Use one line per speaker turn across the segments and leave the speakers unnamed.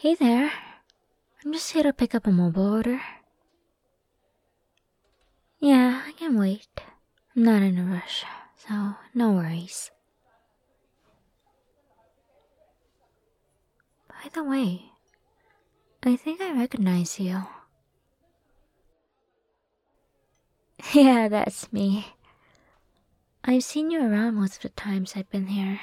Hey there. I'm just here to pick up a mobile order. Yeah, I can wait. I'm not in a rush, so no worries. By the way, I think I recognize you. Yeah, that's me. I've seen you around most of the times I've been here.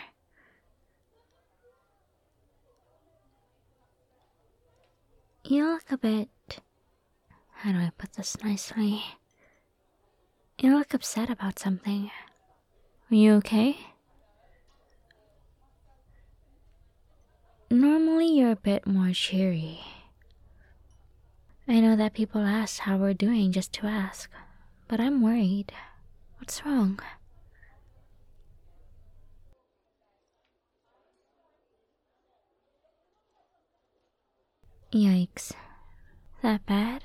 You look a bit... How do I put this nicely? You look upset about something. Are you okay? Normally you're a bit more cheery. I know that people ask how we're doing just to ask, but I'm worried. What's wrong? Yikes. That bad?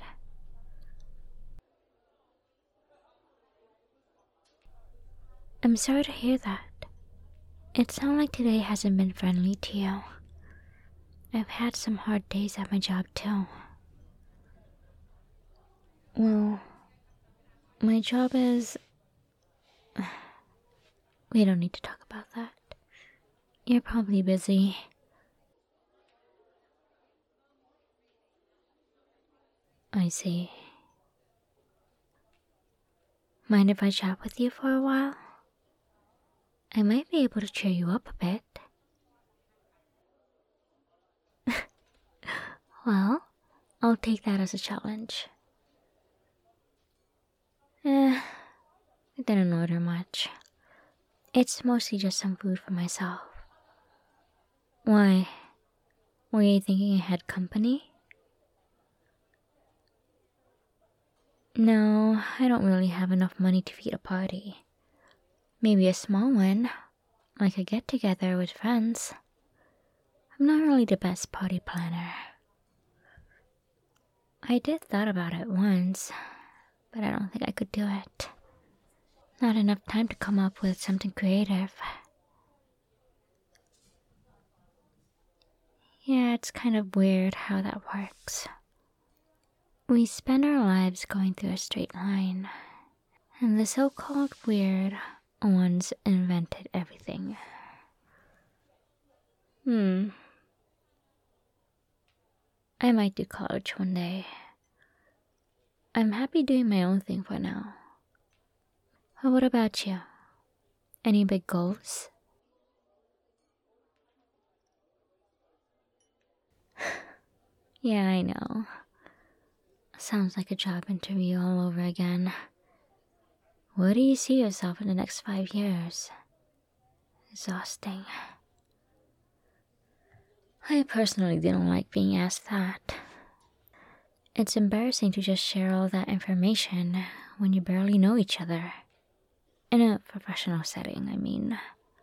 I'm sorry to hear that. It sounds like today hasn't been friendly to you. I've had some hard days at my job too. Well, my job is... We don't need to talk about that. You're probably busy. I see. Mind if I chat with you for a while? I might be able to cheer you up a bit. Well, I'll take that as a challenge. I didn't order much. It's mostly just some food for myself. Why? Were you thinking I had company? No, I don't really have enough money to feed a party. Maybe a small one, like a get-together with friends. I'm not really the best party planner. I did thought about it once, but I don't think I could do it. Not enough time to come up with something creative. Yeah, it's kind of weird how that works. We spend our lives going through a straight line, and the so-called weird ones invented everything. I might do college one day. I'm happy doing my own thing for now. But what about you? Any big goals? Yeah, I know. Sounds like a job interview all over again. Where do you see yourself in the next 5 years? Exhausting. I personally didn't like being asked that. It's embarrassing to just share all that information when you barely know each other. In a professional setting, I mean.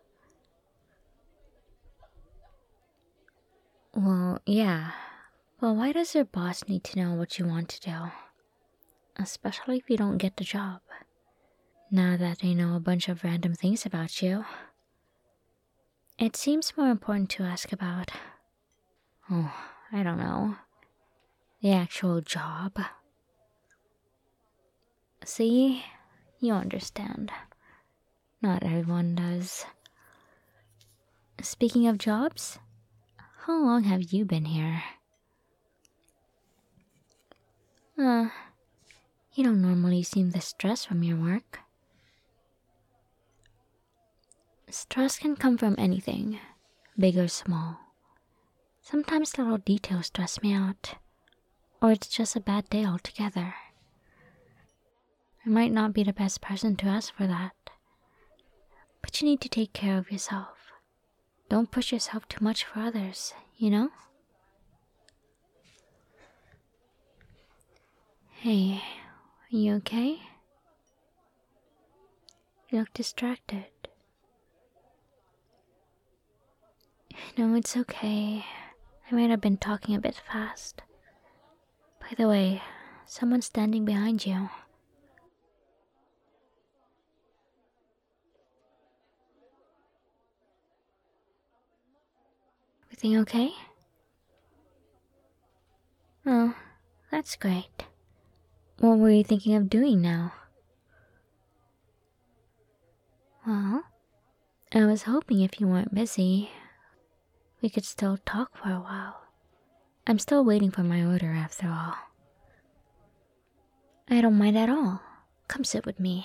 Well, yeah. But why does your boss need to know what you want to do? Especially if you don't get the job. Now that they know a bunch of random things about you. It seems more important to ask about... Oh, I don't know. The actual job. See? You understand. Not everyone does. Speaking of jobs, how long have you been here? You don't normally seem this stressed from your work. Stress can come from anything, big or small. Sometimes little details stress me out, or it's just a bad day altogether. I might not be the best person to ask for that, but you need to take care of yourself. Don't push yourself too much for others, you know? Hey, are you okay? You look distracted. No, it's okay. I might have been talking a bit fast. By the way, someone's standing behind you. Everything okay? Oh, that's great. What were you thinking of doing now? Well, I was hoping if you weren't busy, we could still talk for a while. I'm still waiting for my order after all. I don't mind at all. Come sit with me.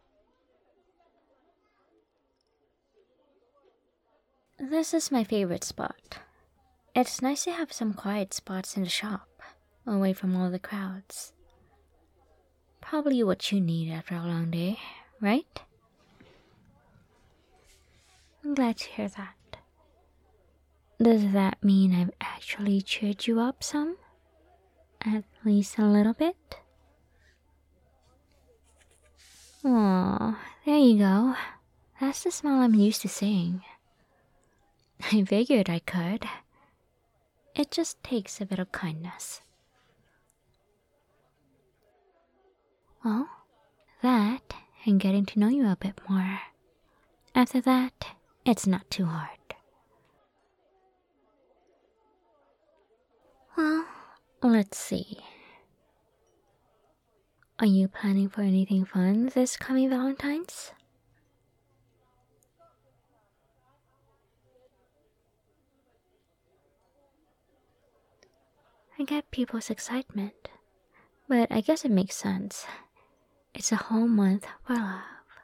This is my favorite spot. It's nice to have some quiet spots in the shop, away from all the crowds. Probably what you need after a long day, right? I'm glad to hear that. Does that mean I've actually cheered you up some? At least a little bit? Aw, there you go. That's the smile I'm used to seeing. I figured I could. It just takes a bit of kindness. Well, that and getting to know you a bit more. After that, it's not too hard. Well, let's see. Are you planning for anything fun this coming Valentine's? I get people's excitement, but I guess it makes sense. It's a whole month for love.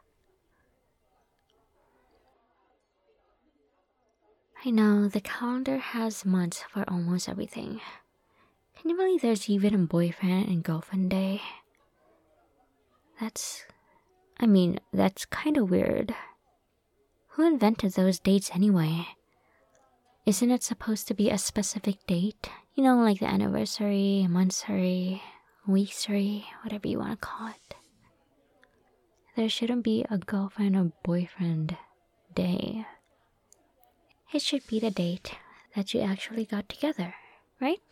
I know the calendar has months for almost everything. Can you believe there's even a boyfriend and girlfriend day? That's kinda weird. Who invented those dates anyway? Isn't it supposed to be a specific date? You know, like the anniversary, monthsary, weeksary, whatever you want to call it. There shouldn't be a girlfriend or boyfriend day. It should be the date that you actually got together, right?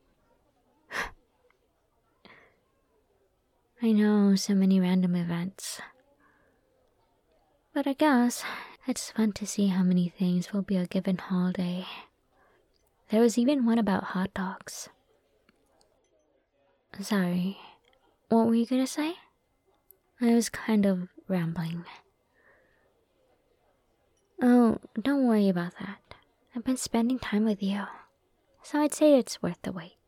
I know, so many random events. But I guess it's fun to see how many things will be a given holiday. There was even one about hot dogs. Sorry, what were you gonna say? I was kind of rambling. Oh, don't worry about that. I've been spending time with you, so I'd say it's worth the wait.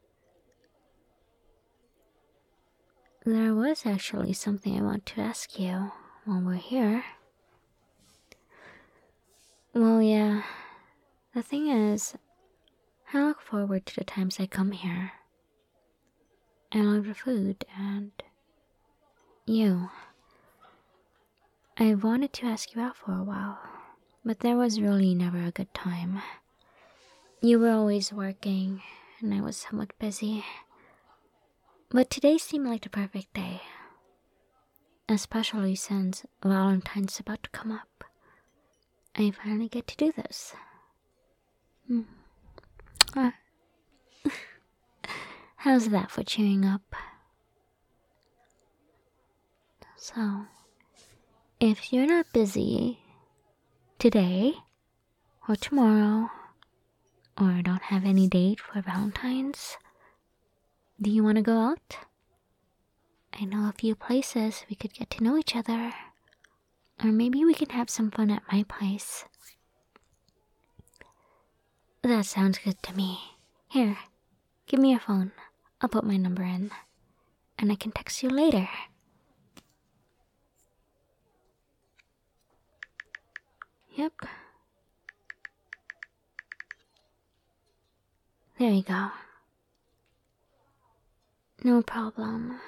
There was actually something I want to ask you while we're here. Well, yeah. The thing is, I look forward to the times I come here. I love the food and you. I wanted to ask you out for a while, but there was really never a good time. You were always working, and I was somewhat busy. But today seemed like the perfect day. Especially since Valentine's about to come up. I finally get to do this. How's that for cheering up? So, if you're not busy today, or tomorrow, or don't have any date for Valentine's, do you want to go out? I know a few places we could get to know each other. Or maybe we can have some fun at my place. That sounds good to me. Here, give me your phone. I'll put my number in. And I can text you later. Yep. There you go. No problem.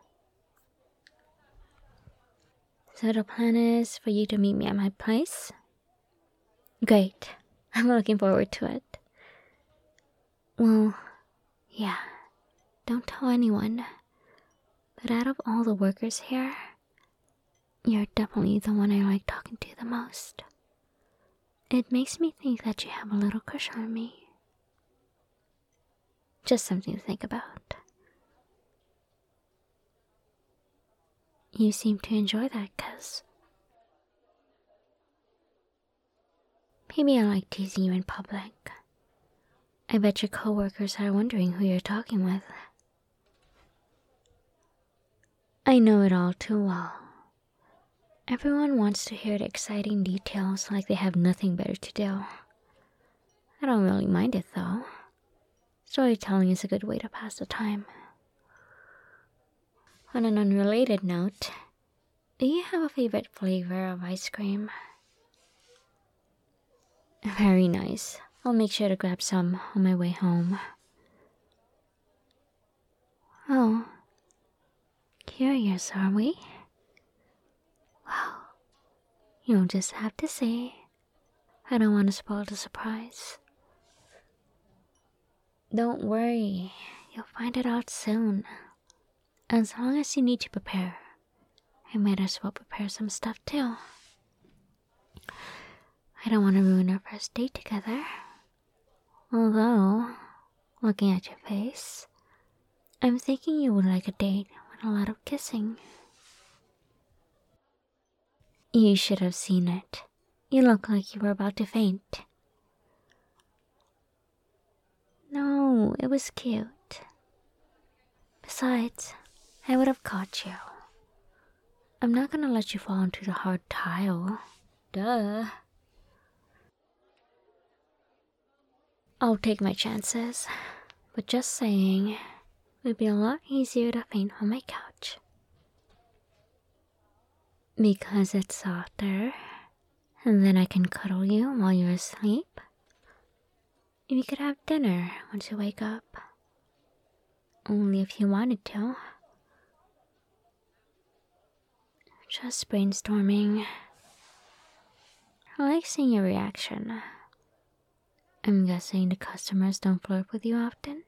So the plan is for you to meet me at my place? Great. I'm looking forward to it. Well, yeah. Don't tell anyone. But out of all the workers here, you're definitely the one I like talking to the most. It makes me think that you have a little crush on me. Just something to think about. You seem to enjoy that, cuz maybe I like teasing you in public. I bet your coworkers are wondering who you're talking with. I know it all too well. Everyone wants to hear the exciting details like they have nothing better to do. I don't really mind it though. Storytelling is a good way to pass the time. On an unrelated note, do you have a favorite flavor of ice cream? Very nice. I'll make sure to grab some on my way home. Oh, curious, are we? Well, you'll just have to say. I don't want to spoil the surprise. Don't worry, you'll find it out soon. As long as you need to prepare, I might as well prepare some stuff too. I don't want to ruin our first date together. Although, looking at your face, I'm thinking you would like a date with a lot of kissing. You should have seen it. You look like you were about to faint. No, it was cute. Besides, I would have caught you. I'm not gonna let you fall into the hard tile. Duh. I'll take my chances, but just saying, it would be a lot easier to faint on my couch. Because it's softer, and then I can cuddle you while you're asleep. We could have dinner once you wake up. Only if you wanted to. Just brainstorming. I like seeing your reaction. I'm guessing the customers don't flirt with you often?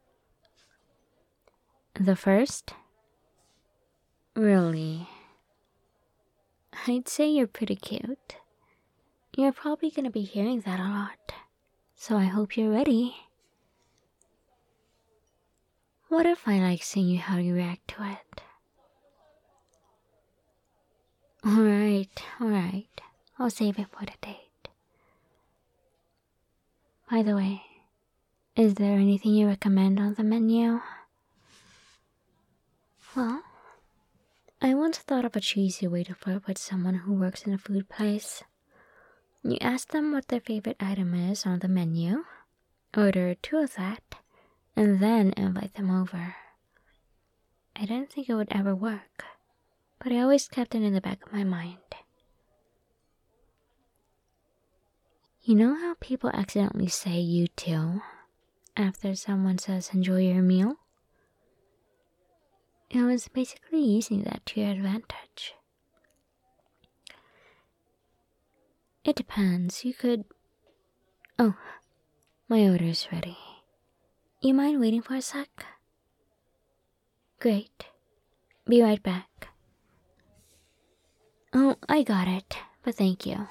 The first? Really? I'd say you're pretty cute. You're probably gonna be hearing that a lot, so I hope you're ready. What if I like seeing how you react to it? Alright. I'll save it for the date. By the way, is there anything you recommend on the menu? Well, I once thought of a cheesy way to flirt with someone who works in a food place. You ask them what their favorite item is on the menu, order 2 of that, and then invite them over. I didn't think it would ever work, but I always kept it in the back of my mind. You know how people accidentally say "you too" after someone says "enjoy your meal"? It was basically using that to your advantage. It depends, you could... Oh, my order's ready. You mind waiting for a sec? Great. Be right back. Oh, I got it, but thank you.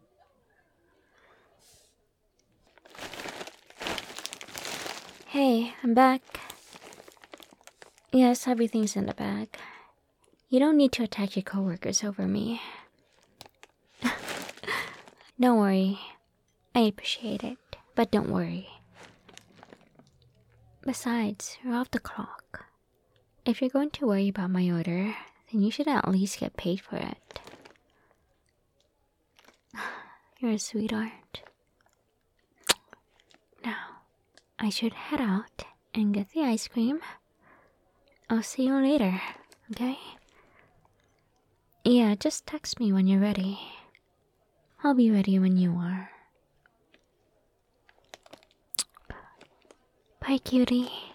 Hey, I'm back. Yes, everything's in the bag. You don't need to attack your coworkers over me. Don't worry. I appreciate it, but don't worry. Besides, you're off the clock. If you're going to worry about my order, then you should at least get paid for it. You're a sweetheart. Now, I should head out and get the ice cream. I'll see you later, okay? Yeah, just text me when you're ready. I'll be ready when you are. Bye, cutie.